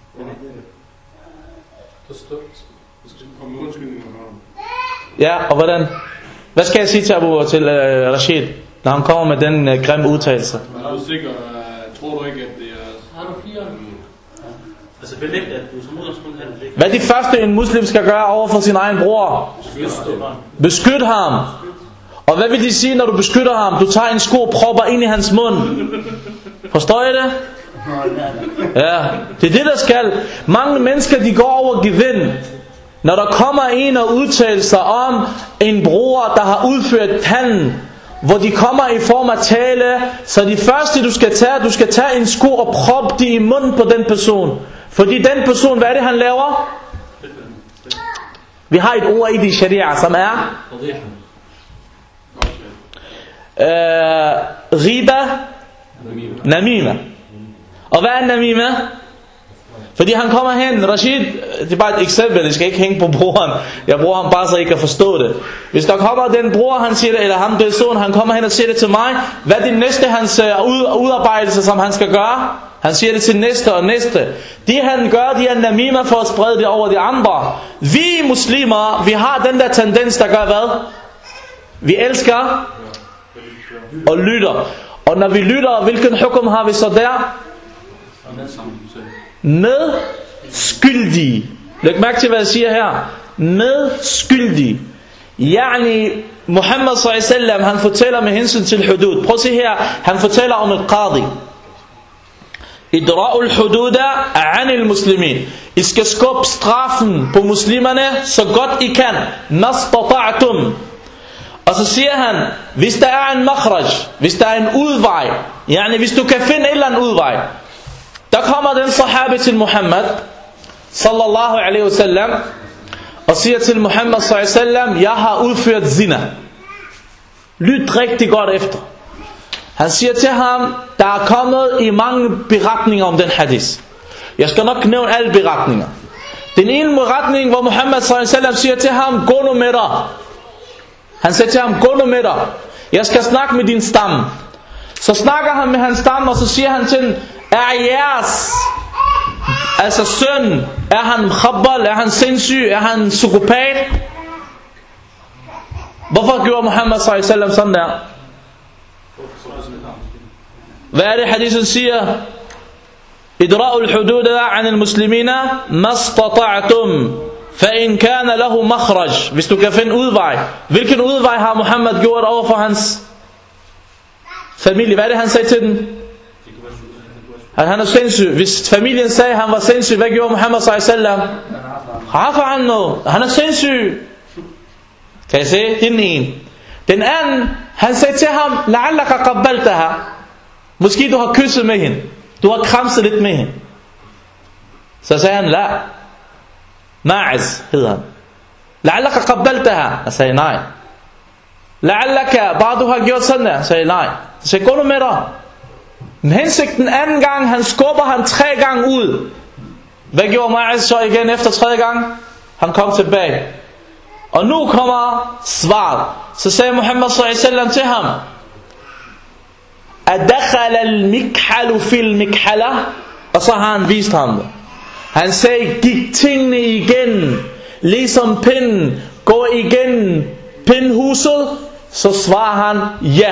Du skal komme med undskyldninger for ham. Ja, og hvordan? Hvad skal jeg sige til Abu til uh, Rashid, når han kommer med den uh, grimme udtalelse? Er du sikker? Tror du ikke, at det er... Har du fire? Altså belæg, at du som udgangspunkt er det. Hvad er det første, en muslim skal gøre over for sin egen bror? Beskyt ham. Og hvad vil de sige, når du beskytter ham? Du tager en sko og propper ind i hans mund. Forstår I det? Ja, det er det, der skal. Mange mennesker, de går over gevind. Når der kommer en og udtaler sig om en bror, der har udført tanden, hvor de kommer i form af tale, så det første du skal tage, du skal tage en sko og proppe det i munden på den person. Fordi den person, hvad er det han laver? Vi har et ord i det sharia, som er øh, riba, namima. Og hvad er namima? Fordi han kommer hen, Rashid, det er bare et eksempel, det skal ikke hænge på broren. Jeg bruger ham bare, så I kan forstå det. Hvis der kommer den bror, han siger det, eller ham person, han kommer hen og siger det til mig, hvad er det næste hans uh, udarbejdelse, som han skal gøre? Han siger det til næste og næste. De han gør, de er namima for at sprede det over de andre. Vi muslimer, vi har den der tendens, der gør hvad? Vi elsker og lytter. Og når vi lytter, hvilken hukum har vi så der? Medskyldige. Læg mærke til hvad jeg siger her. Medskyldige. Yani Muhammad sallallahu alaihi wasallam, han fortæller med hensyn til hudud. Prøv at se her. Han fortæller om et qadi. Idra'u al-hududa 'an al-muslimin. I skal skubbe straffen på muslimerne så godt I kan. Mastata'tum. Og så siger han, hvis der er en makhraj, hvis der er en udvej, yani hvis du kan finde en eller anden udvej. Der kommer den sahabi til Muhammad sallallahu alaihi wasallam og siger til Muhammad sallallahu alaihi wasallam, jeg har udført zina. Lyt rigtig godt efter. Han siger til ham, der er kommet i mange beretninger om den hadith. Jeg skal nok nævne alle beretninger. Den ene beretning, hvor Muhammad sallallahu alaihi wasallam siger til ham, gå nu med dig. Han siger til ham, gå nu med dig. Jeg skal snakke med din stamme. Så snakker han med hans stamme, og så siger han til den, er jeres, altså søn, er han khabbal, er han sindssyg, er han psykopat? Hvorfor gjorde Muhammad sallallahu alaihi wasallam sådan der? Hvad er det hadithen siger? idra'u al-hududa 'an al-muslimina mastata'tum fa in kana lahu makhraj. Hvis du kan finde udvej. Hvilken udvej har Muhammed gjort over for hans familie? Hvad er det han sagde til den? At han er sindssyg. Hvis familien sagde at han var sindssyg, hvad gjorde Muhammed sallallahu alaihi wasallam? Rafa han noget. Han er sindssyg. Kan I se? Det er den ene. Den anden, han sagde til ham, la'allaka qabbaltaha. Måske du har kysset med hende. Du har kramset lidt med hende. Så sagde han, la. Ma'az hedder han. La'allaka qabbaltaha. Jeg sagde nej. La'allaka, bare du har gjort sådan der. Jeg sagde nej. Så sagde, gå nu med dig. Men hensigten anden gang, han skubber han tre gange ud. Hvad gjorde Ma'az så igen efter tredje gang? Han kom tilbage. Og nu kommer svaret. Så sagde Muhammad sallallahu alaihi wasallam til ham, adakhala al-mikhalu fil mikhala. Og så har han vist ham det. Han sagde, gik tingene igen, ligesom pinden går igen pindhuset. Så svarer han, ja.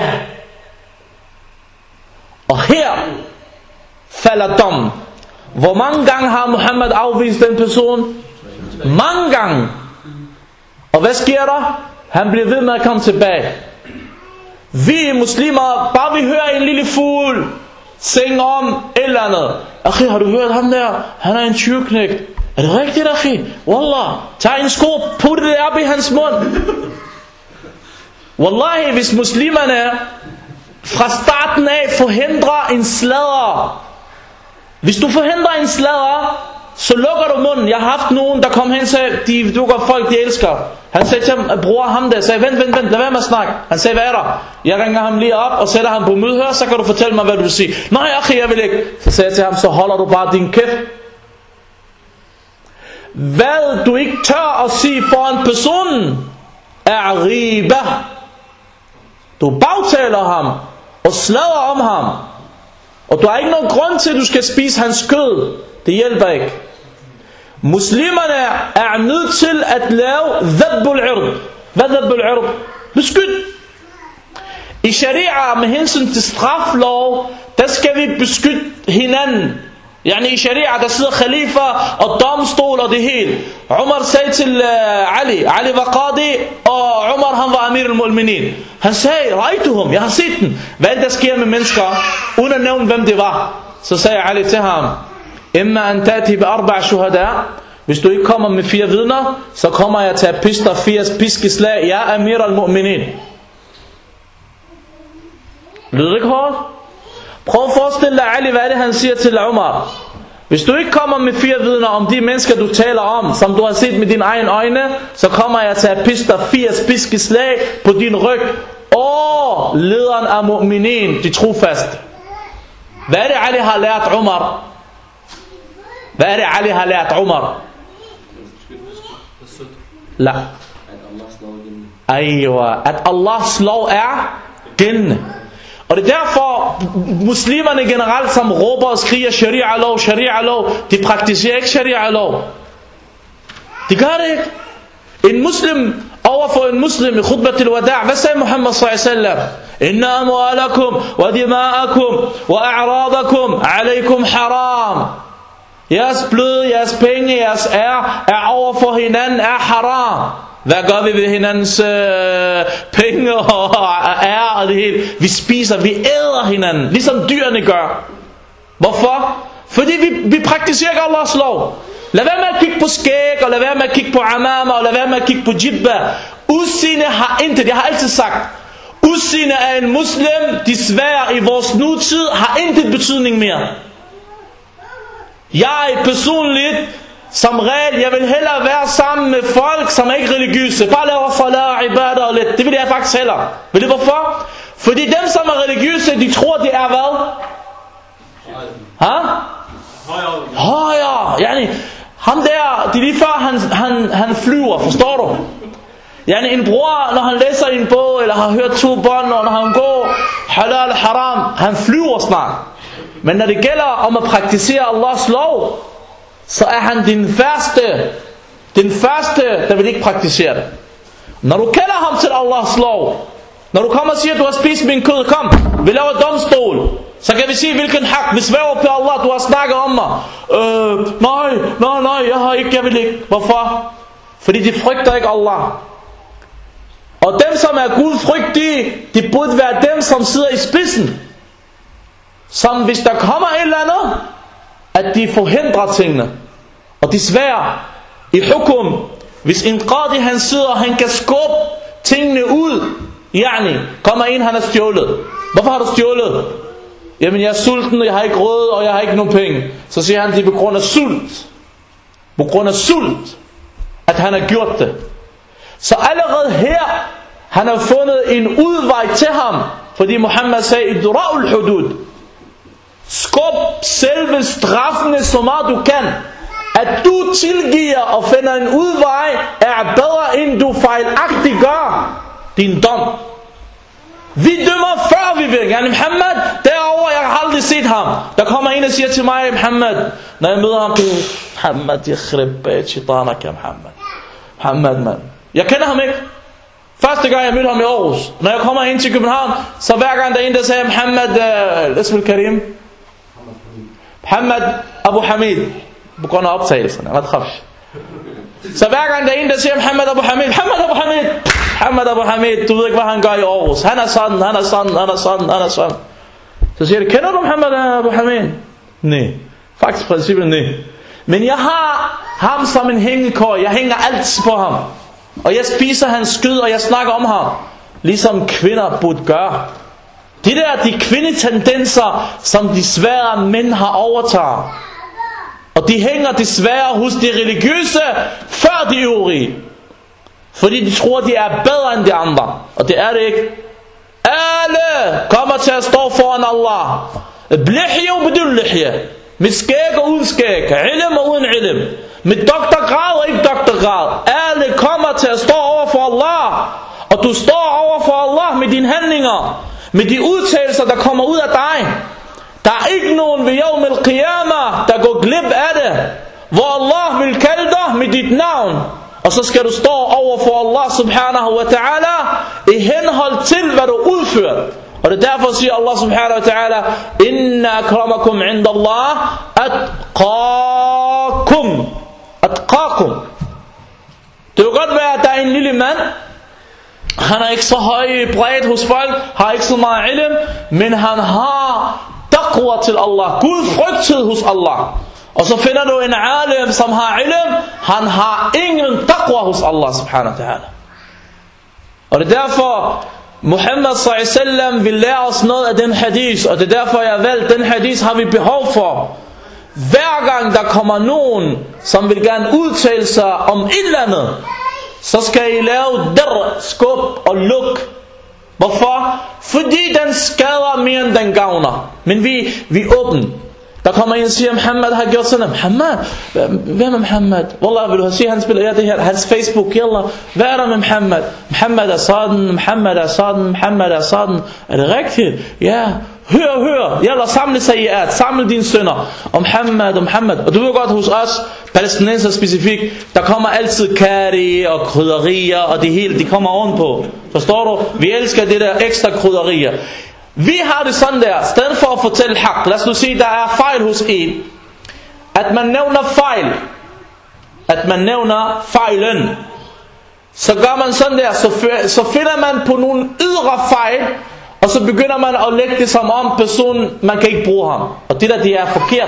Og her falder dom. Hvor mange gange har Muhammad afvist den person? Mange gange. Og hvad sker der? Han bliver ved med at komme tilbage. Vi muslimer, bare vi hører en lille fugl synge om et eller andet. Akhi, har du hørt ham der? Han er en tyrknægt. Er det rigtigt, akhi? Wallah, tag en sko, put det op i hans mund. Wallahi, hvis muslimerne fra starten af forhindrer en sladder. Hvis du forhindrer en sladder, så lukker du munden. Jeg har haft nogen, der kom hen og sagde, de dukker folk, de elsker. Han sagde til ham, bror ham der, sagde, vent, vent, vent, lad være med at snakke. Han sagde, hvad er der? Jeg ringer ham lige op og sætter ham på mødhør, så kan du fortælle mig, hvad du vil sige. Nej, akhi, jeg vil ikke. Så sagde jeg til ham, så holder du bare din kæft. Hvad du ikke tør at sige foran personen, er riba. Du bagtaler ham og sladrer om ham. Og du har ikke nogen grund til, at du skal spise hans kød. Det hjælper ikke. Muslimerne er nødt til at lave dhabbul ird. Hvad dhabbul ird? Beskyt. I sharia med hensyn til straflov, der skal vi beskytte hinanden. Yani i sharia, der sidder khalifa og domstol og det hele. Umar sagde til uh, Ali, Ali var qadi, og Umar han var amir al-mu'minin. Han sagde, rejtuhum, jeg har set den. Hvad der sker med mennesker, uden at nævne hvem det var. Så sagde Ali til ham, imma an tati bi arba' shuhada. Hvis du ikke kommer med fire vidner, så kommer jeg til at piste dig firs piskeslag. Ja, amir al-mu'minin. Lyder det ikke hårdt? Prøv at forestille dig, Ali, hvad er det han siger til Umar? Hvis du ikke kommer med fire vidner om de mennesker du taler om, som du har set med dine egne øjne, så kommer jeg til at piste dig firs piskeslag på din ryg. Og lederen af mu'minin, de trofaste. Hvad er det Ali har lært Umar? Hvad er det Ali har lært Umar? La. Aywa, at Allahs lov er gældende. Og det er derfor muslimerne generelt som råber og skriger sharia-lov, sharia-lov, de praktiserer ikke sharia-lov. De gør det ikke. En muslim overfor en muslim i khutbat al-wada', hvad sagde Muhammad sallallahu alaihi wasallam? Inna amwalakum wa dima'akum wa a'radakum alaykum haram. Jeres blod, jeres penge, jeres ære er overfor hinanden er haram. Hvad gør vi ved hinandens øh, penge og ære og det hele? Vi spiser, vi æder hinanden, ligesom dyrene gør. Hvorfor? Fordi vi, vi praktiserer ikke Allahs lov. Lad være med at kigge på skæg, og lad være med at kigge på amama, og lad være med at kigge på jibba. Udseende har intet, jeg har altid sagt, udseende af en muslim, desværre i vores nutid, har intet betydning mere. Jeg personligt, som regel, jeg vil hellere være sammen med folk, som er ikke religiøse. Bare laver salat, ibadah og lidt. Det vil jeg faktisk hellere. Ved du hvorfor? Fordi dem, som er religiøse, de tror, det er hvad? Ha? Højere. Yani, ham der, det er lige før, han, han, han flyver, forstår du? Yani, en bror, når han læser en bog, eller har hørt to bånd, og når han går halal, haram, han flyver snart. Men når det gælder om at praktisere Allahs lov, så er han den første, den første, der vil ikke praktisere det. Når du kalder ham til Allahs lov, når du kommer og siger, at du har spist min kød, kom, vi laver domstol, Så kan vi sige, hvilken hak? Vi sværger på Allah, du har snakket om mig. Øh, nej, nej, nej, jeg har ikke, jeg vil ikke. Hvorfor? Fordi de frygter ikke Allah. Og dem, som er gudfrygtige, de burde være dem, som sidder i spidsen. Som hvis der kommer et eller andet, at de forhindrer tingene. Og desværre, i hukum, hvis en qadi han sidder, han kan skubbe tingene ud. Yani, kommer en, han er stjålet. Hvorfor har du stjålet? Jamen jeg er sulten, jeg har ikke råd, og jeg har ikke nogen penge. Så siger han, det er på grund af sult. På grund af sult, at han har gjort det. Så allerede her, han har fundet en udvej til ham. Fordi Muhammad sagde, idra'ul hudud. Skub selve straffene så meget du kan. At du tilgiver og finder en udvej, er bedre end du fejlagtigt gør din dom. Vi dømmer før vi vil. Yani Muhammad, derovre, jeg har aldrig set ham. Der kommer en og siger til mig, Muhammad, når jeg møder ham, Muhammad, jeg khribbat shitanak, Muhammad. Muhammad, man. Jeg kender ham ikke. Første gang jeg mødte ham i Aarhus. Når jeg kommer ind til København, så hver gang der er en, der siger, Muhammad, uh, Ismail Karim, Muhammad Abu Hamid, på grund af optagelsen, jeg træffes. Så hver gang der er en, der siger, Muhammad Abu Hamid, Muhammad Abu Hamid, Muhammad Abu Hamid, du ved ikke, hvad han gør i Aarhus. Han er sådan, han er sådan, han er sådan, han er sådan. Så siger de, kender du Muhammad Abu Hamid? Nej. Faktisk princippet nej. Men jeg har ham som en hængekøj. Jeg hænger altid på ham. Og jeg spiser hans skyd, og jeg snakker om ham. Ligesom kvinder burde gøre. Det der, de kvindetendenser, som desværre mænd har overtaget. Og de hænger desværre hos de religiøse, før de øvrige. Fordi de tror, de er bedre end de andre. Og det er det ikke. Alle kommer til at stå foran Allah. Blihje og bedul lihje. Med skæg og uden skæg. Ilm og uden ilm. Med doktorgrad og ikke doktorgrad. Alle kommer til at stå over for Allah. Og du står over for Allah med dine handlinger. Med de udtalelser, der kommer ud af dig. Der er ikke nogen ved Yawm al-Qiyamah, der går glip af det. Hvor Allah vil kalde dig med dit navn. Og så skal du stå over for Allah subhanahu wa ta'ala i henhold til, hvad du udfører. Og det er derfor siger Allah subhanahu wa ta'ala, Inna akramakum inda Allah atqakum. Atqakum. Det vil godt være, at der er en lille mand. Han er ikke så høj bredt hos folk, har ikke så meget ilm, men han har taqwa til Allah, Gud frygthed hos Allah. Og så finder du en alim, som har ilm, han har ingen taqwa hos Allah subhanahu wa ta'ala. Og det er derfor, Muhammad sallallahu alaihi wasallam vil lære os noget af den hadith, og det er derfor jeg valgt, den hadith har vi behov for. Hver gang der kommer nogen, som vil gerne udtale sig om et eller andet, så skal I lave der, skub og luk. Hvorfor? Fordi den skader mere end den gavner. Men vi, vi er åbne. Der kommer en og siger, Muhammad har gjort sådan. Muhammad? Hvem er Muhammad? Wallah, vil du se, han spiller, ja det her, hans Facebook, yalla. Hvad er der med Muhammad? Muhammad er sådan, Muhammad er sådan, Muhammad er sådan. Er det rigtigt? Ja. Hør, hør. Yalla, samle sig i at. Samle dine sønner. Og Muhammad, og Muhammad. Og du ved godt, hos os, palæstinenser specifikt, der kommer altid kari og krydderier, og det hele, de kommer ovenpå. Forstår du? Vi elsker det der ekstra krydderier. Vi har det sådan der, stedet for at fortælle hak. Lad os nu sige, der er fejl hos en. At man nævner fejl. At man nævner fejlen. Så gør man sådan der, så, så finder man på nogle ydre fejl, og så begynder man at lægge det som om personen, man kan ikke bruge ham. Og det der, det er forkert.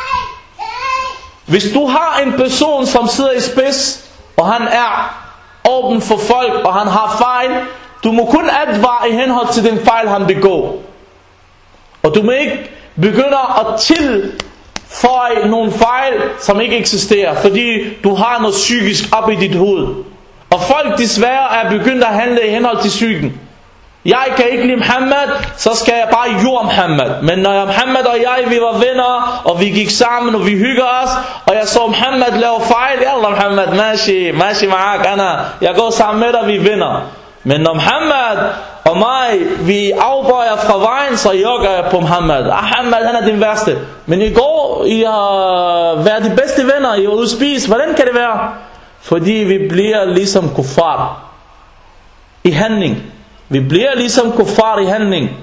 Hvis du har en person, som sidder i spids, og han er åben for folk, og han har fejl, du må kun advare i henhold til den fejl, han begår. Og du må ikke begynde at tilføje nogle fejl, som ikke eksisterer, fordi du har noget psykisk op i dit hoved. Og folk desværre er begyndt at handle i henhold til psyken. Jeg kan ikke lide Muhammad, så skal jeg bare jorde Muhammad. Men når jeg, Muhammad og jeg, vi var venner, og vi gik sammen, og vi hygger os, og jeg så Muhammad lave fejl, Yalla Muhammad, mashi, mashi ma'ak, ana, jeg går sammen med dig, vi vinder. Men når Muhammad og mig, vi afbøjer fra vejen, så jogger jeg på Muhammad. Ah, Muhammad, han er den værste. Men i går, I har været de bedste venner, I har ude spise. Hvordan kan det være? Fordi vi bliver ligesom kuffar i handling. Vi bliver ligesom kuffar i handling.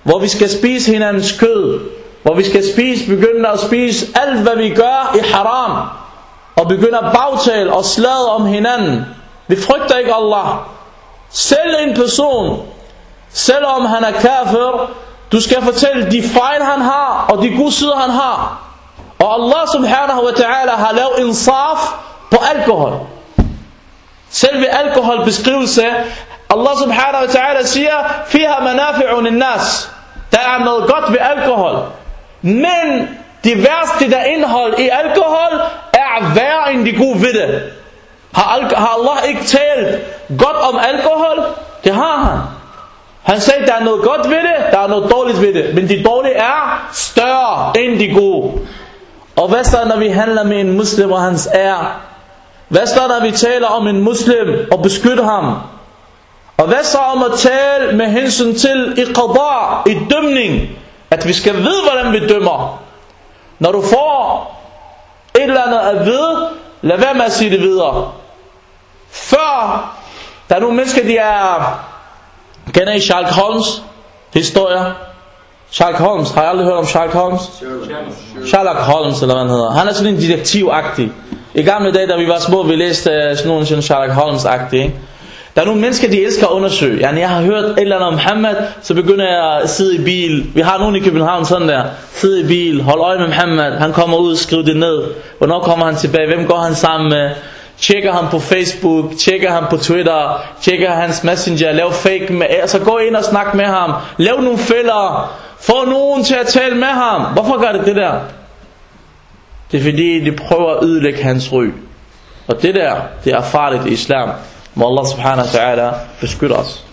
hvor vi skal spise hinandens kød, hvor vi skal spise, begynde at spise alt hvad vi gør i haram, og begynde at bagtale og sladre om hinanden. Vi frygter ikke Allah. Selv en person, selvom han er kafir, du skal fortælle de fejl han har, og de gode sider han har. Og Allah subhanahu wa ta'ala har lavet insaf på alkohol. Selve alkoholbeskrivelse, Allah subhanahu wa ta'ala siger, fiha manafi'un linnas. Der er noget godt ved alkohol. Men det værste der indhold i alkohol er værre end de gode ved det. Har, har Allah ikke talt godt om alkohol? Det har han. Han sagde, der er noget godt ved det, der er noget dårligt ved det. Men de dårlige er større end de gode. Og hvad så når vi handler med en muslim og hans ære? Hvad så når vi taler om en muslim og beskytter ham? Og hvad så om at tale med hensyn til i qada, i dømning? At vi skal vide hvordan vi dømmer. Når du får et eller andet at vide, lad være med at sige det videre. Før, der er nogle mennesker, de er... Kender I Sherlock Holmes historier? Sherlock Holmes, har jeg aldrig hørt om Sherlock Holmes? Sherlock Holmes, eller hvad han hedder. Han er sådan en detektiv-agtig. I gamle dage, da vi var små, vi læste sådan nogle sådan Sherlock Holmes-agtige. Der er nogle mennesker, de elsker at undersøge. Yani, jeg har hørt et eller andet om Muhammad, så begynder jeg at sidde i bil. Vi har nogen i København sådan der. Sidde i bil, hold øje med Muhammad. Han kommer ud, skriv det ned. Hvornår kommer han tilbage? Hvem går han sammen med? Tjekker ham på Facebook, tjekker ham på Twitter, tjekker hans messenger, lav fake med, altså gå ind og snak med ham, lav nogle fælder, få nogen til at tale med ham. Hvorfor gør det det der? Det er fordi de prøver at ødelægge hans ry. Og det der, det er farligt i islam. Må Allah subhanahu wa ta'ala beskytte os.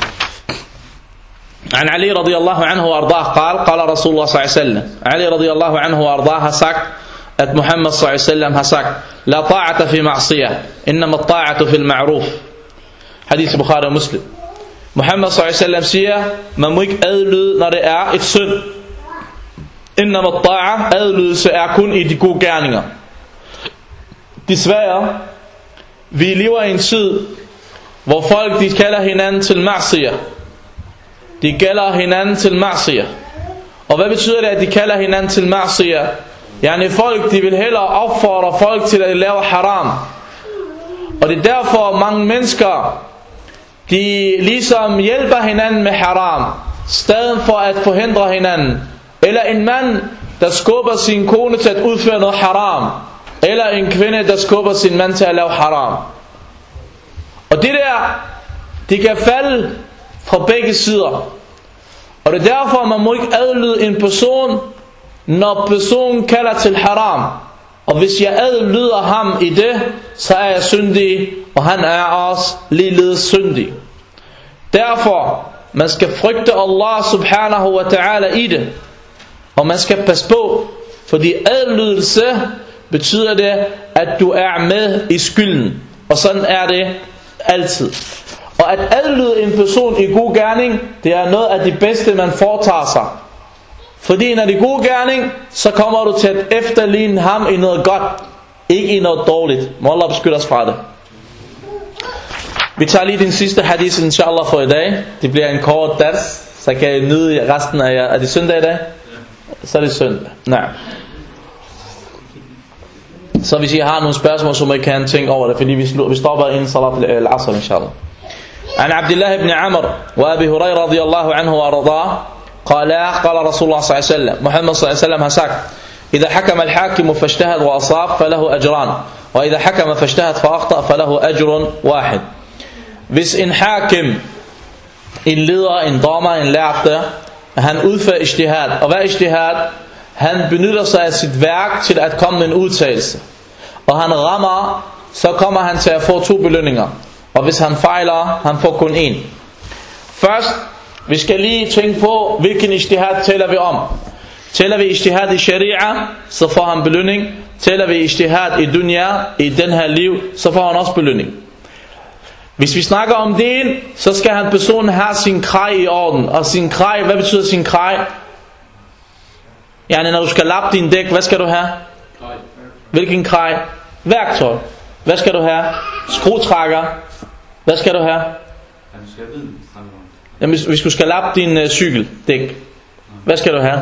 عن علي رضي الله عنه وارضاه قال قال رسول الله صلى الله عليه وسلم. علي رضي الله عنه وارضاه har sagt at Muhammad sallallahu alaihi wasallam har sagt, la ta'ata fi ma'siyah, innama ta'atu fil ma'ruf. Hadith Bukhari og Muslim. Muhammad sallallahu alaihi wasallam siger, man må ikke adlyde når det er et synd. Innama ta'a, adlydelse er kun i de gode gerninger. Desværre, vi lever i en tid, hvor folk de kalder hinanden til ma'siyah. De kalder hinanden til ma'siyah. Og hvad betyder det at de kalder hinanden til ma'siyah? Yani folk de vil hellere opfordre folk til at lave haram. Og det er derfor mange mennesker de ligesom hjælper hinanden med haram, stedet for at forhindre hinanden. Eller en mand der skubber sin kone til at udføre noget haram, eller en kvinde der skubber sin mand til at lave haram. Og det der, det kan falde fra begge sider. Og det er derfor man må ikke adlyde en person når personen kalder til haram. Og hvis jeg adlyder ham i det, så er jeg syndig, og han er også ligeledes syndig. Derfor man skal frygte Allah subhanahu wa ta'ala i det, og man skal passe på, fordi adlydelse betyder det at du er med i skylden. Og sådan er det altid. Og at adlyde en person i god gerning, det er noget af det bedste man foretager sig. Fordi når det er god gerning, så kommer du til at efterligne ham i noget godt, ikke i noget dårligt. Må Allah beskytte os fra det. Vi tager lige den sidste hadith inshallah for i dag. Det bliver en kort dars, så kan I nyde resten af jer. Er det søndag i dag? Så er det søndag. Nej. Så hvis I har nogle spørgsmål, så må I kan tænke over det, fordi vi stopper inden salat al-asr inshallah. عن عبد الله بن عمرو وابي هريره رضي الله عنه وارضاه قال قال رسول الله صلى الله عليه وسلم. محمد صلى الله عليه وسلم har sagt: إذا حكم الحاكم فاجتهد وأصاب فله أجران وإذا حكم فاجتهد فأخطأ فله أجر واحد. Hvis en hakim, en leder, en dommer, en lærte, han udfører ijtihad. Og hvad er ijtihad? Han benytter sig af sit værk til at komme med en udtalelse. Og han rammer, så kommer han til at få to belønninger. Og hvis han fejler, han får kun en. Først, vi skal lige tænke på, hvilken ijtihad taler vi om. Taler vi ijtihad i sharia, så får han belønning. Taler vi ijtihad i dunya, i den her liv, så får han også belønning. Hvis vi snakker om din, så skal han personen have sin kraj i orden. Og sin kraj, hvad betyder sin kraj? Yani når du skal lappe din dæk, hvad skal du have? Hvilken kraj? Værktøj. Hvad skal du have? Skruetrækker. Hvad skal du have? Jamen, hvis, hvis du skal lappe din uh, cykeldæk, hvad skal du have?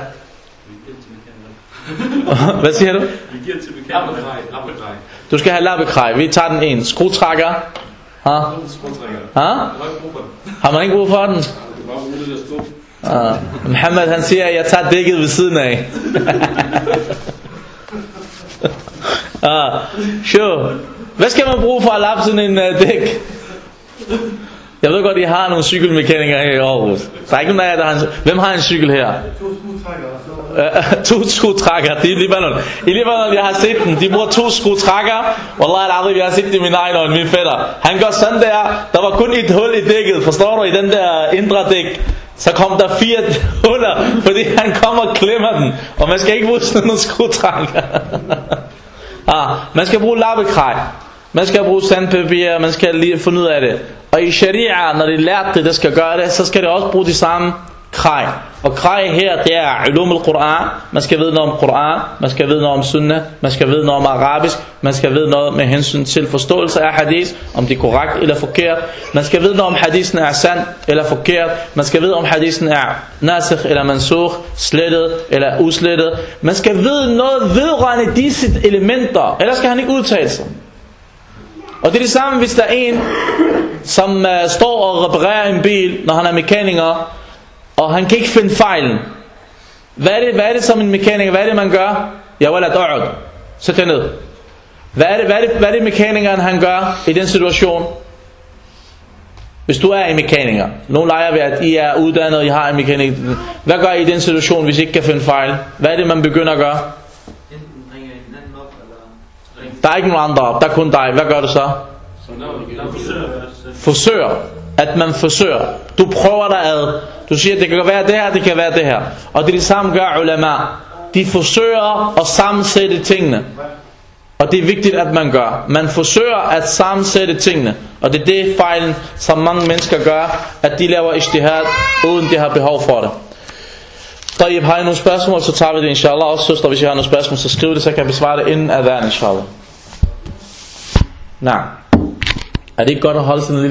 Hvad siger du? Vi giver til mekanikeren. Lappekrej. Du skal have lappekrej. Vi tager den en. Skruetrækker. Ha? Ha? Har man ikke brug for den? Ah. Mohammed han siger, at jeg tager dækket ved siden af. ah. Sure. Hvad skal man bruge for at lappe sådan en uh, dæk? Jeg ved godt, I har nogle cykelmekanikere her i Aarhus. Der er ikke nogen af jer, der har en... Hvem har en cykel her? To skruetrækker. Det er i Libanon. I Libanon, jeg har set dem. De bruger to skruetrækker. Wallah al-azim, jeg har set dem i min egen øjne, min fætter. Han går sådan der. Der var kun et hul i dækket. Forstår du? I den der indre dæk. Så kom der fire huller, fordi han kommer og klemmer den. Og man skal ikke bruge sådan nogle skruetrækker. ah, man skal bruge lappekrej. Man skal bruge sandpapir. Man skal lige finde ud af det. Og i sharia, når de lærte det, der skal gøre det, så skal de også bruge de samme krej. Og krej her, det er ulum al-Quran. Man skal vide noget om Quran, man skal vide noget om sunnah, man skal vide noget om arabisk, man skal vide noget med hensyn til forståelse af hadith, om det er korrekt eller forkert. Man skal vide noget om hadithen er sand eller forkert. Man skal vide om hadithen er nasikh eller mansukh, slettet eller uslettet. Man skal vide noget vedrørende disse elementer, ellers skal han ikke udtale sig. Og det er det samme, hvis der er en, som uh, står og reparerer en bil, når han er mekaniker, og han kan ikke finde fejlen. Hvad er det, hvad er det som en mekaniker? Hvad er det, man gør? Ja, walad a'ud. Sæt jer ned. Hvad er det, hvad er det, hvad er det mekanikeren, han gør i den situation? Hvis du er en mekaniker. Nogle leger ved, at I er uddannet, og I har en mekaniker. Hvad gør I i den situation, hvis I ikke kan finde fejl? Hvad er det, man begynder at gøre? Der er ikke nogen andre op, der er kun dig. Hvad gør du så? Forsøger. At man forsøger. Du prøver dig ad. Du siger, det kan være det her, det kan være det her. Og det er det samme gør ulama. De forsøger at sammensætte tingene. Og det er vigtigt, at man gør. Man forsøger at sammensætte tingene. Og det er det fejlen, som mange mennesker gør, at de laver ijtihad, uden de har behov for det. Tayyib, har I nogle spørgsmål, så tager vi det inshallah. Også søster, hvis I har nogle spørgsmål, så skriv det, så kan jeg besvare det inden adhan inshallah. Nej. Er det ikke godt at holde sådan en